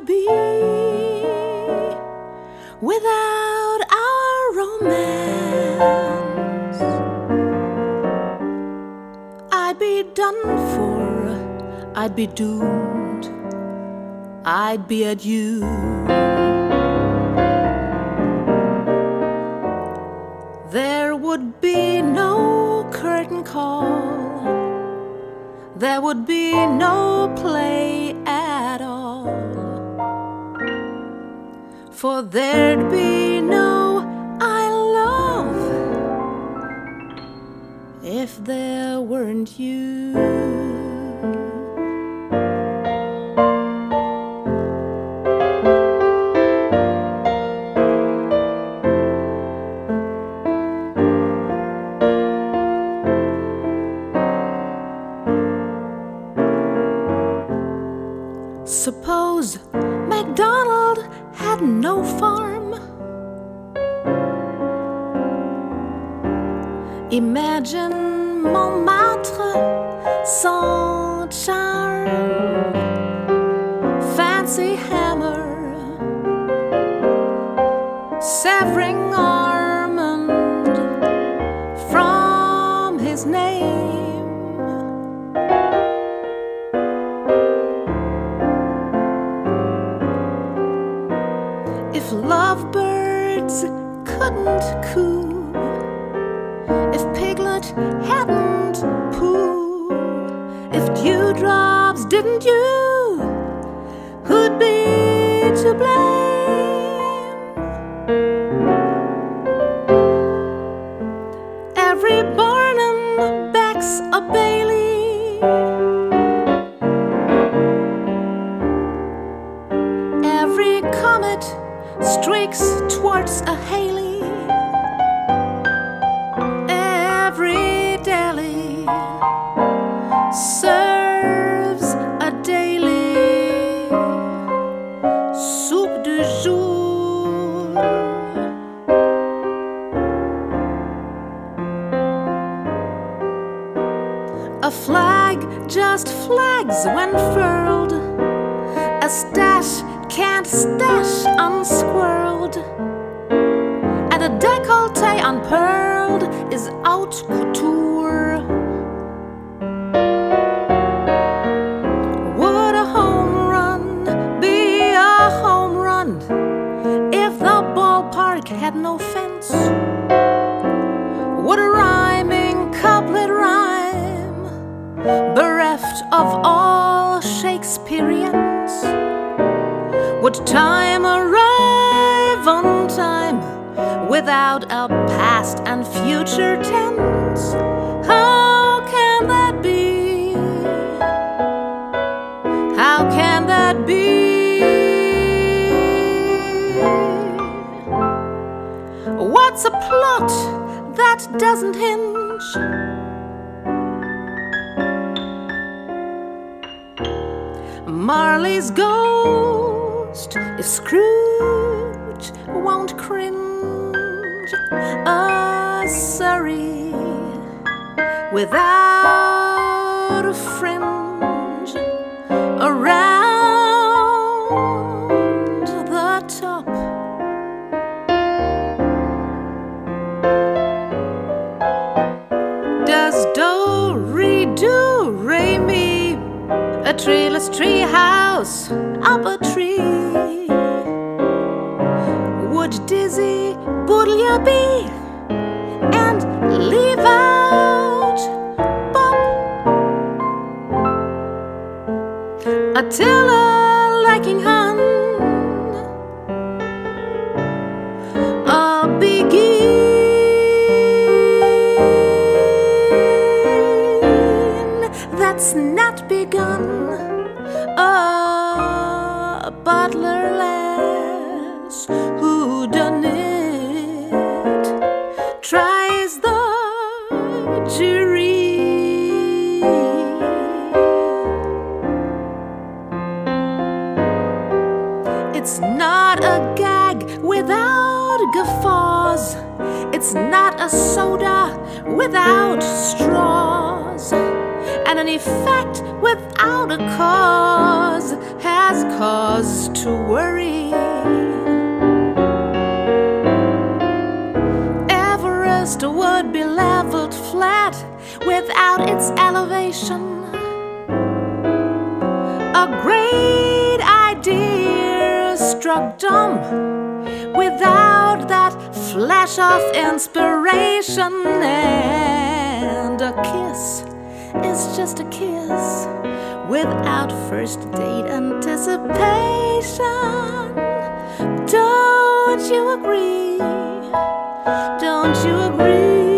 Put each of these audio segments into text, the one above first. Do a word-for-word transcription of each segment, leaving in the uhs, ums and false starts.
be without our romance? I'd be done for, I'd be doomed, I'd be adieu. There would be no curtain call, there would be no play at all, for there'd be no I love if there weren't you. Suppose MacDonald had no farm. Imagine Montmartre sans charme. Fancy hammer severing Armand from his name. If lovebirds couldn't coo, if Piglet hadn't poo, if dewdrops didn't you, who'd be to blame? Every Barnum backs a Bailey, every comet streaks towards a Haley, every deli serves a daily soup du jour. A flag just flags when furled, a stash can't stash unsquirreled, and a décolleté unpearled is haute couture. Would a home run be a home run if the ballpark had no fence? Would a rhyming couplet rhyme, bereft of all Shakespeareans? Would time arrive on time without a past and future tense? How can that be? How can that be? What's a plot that doesn't hinge? Marley's ghost, if Scrooge won't cringe, a Surrey without a fringe around the top. Does do, re, do, re, mi, a treeless tree house up a tree? Would Dizzy Boodle be and leave out Bop? Attila lacking Hun, a begin that's not begun, a butler lass who done it tries the jury. It's not a gag without guffaws, it's not a soda without straws, and an effect without a cause has cause to worry. Everest would be leveled flat without its elevation. A great idea struck dumb without that flash of inspiration. And a kiss is just a kiss without first date anticipation. Don't you agree? Don't you agree?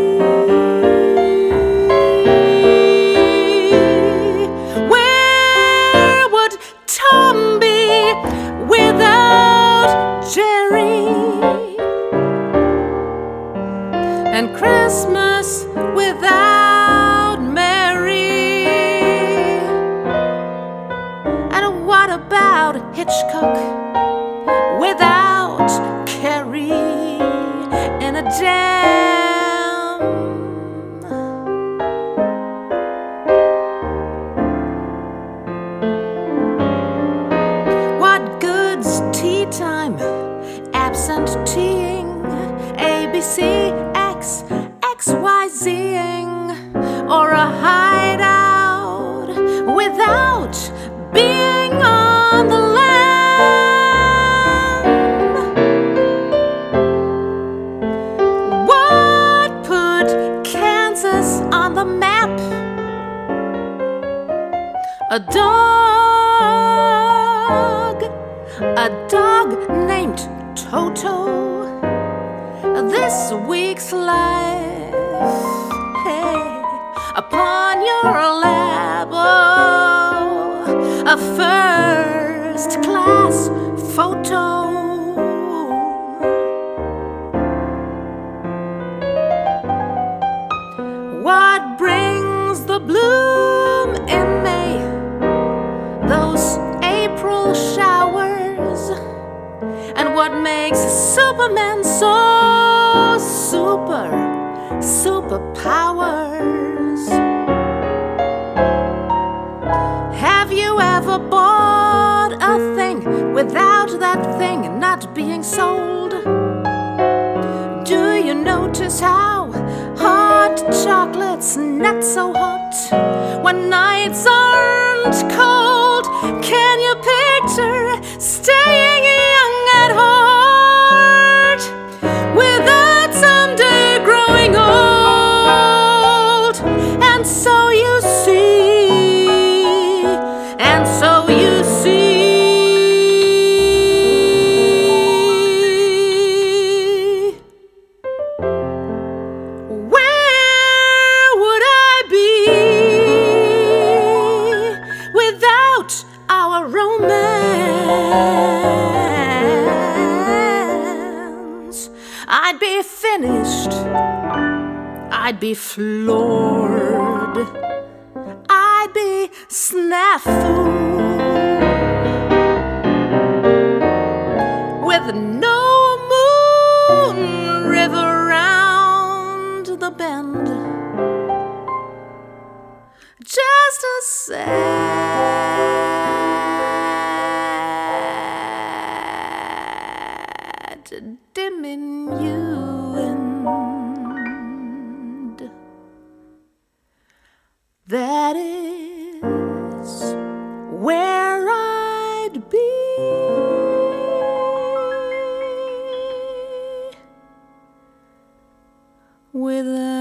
Where would Tom be without Jerry? And Christmas without Mary? And what about Hitchcock without Carrie in a jam? What good's tea time absent-teeing, A B C, X, X Y Z-ing, or a hideout without being on the land? What put Kansas on the map? A dog, a dog named Toto. This week's life, hey, upon your lap, oh, a first-class photo. What brings the bloom in May? Those April showers. And what makes Superman so super, superpowers? Have you ever bought a thing without that thing not being sold? Do you notice how hot chocolate's not so hot when nights aren't cold? Can you picture staying young at heart without someday growing old? And so you see, and so you see, where would I be without our romance? I'd be finished, I'd be floored, I'd be snafu, with no moon river round the bend. Just a sad diminuend. That is where I'd be without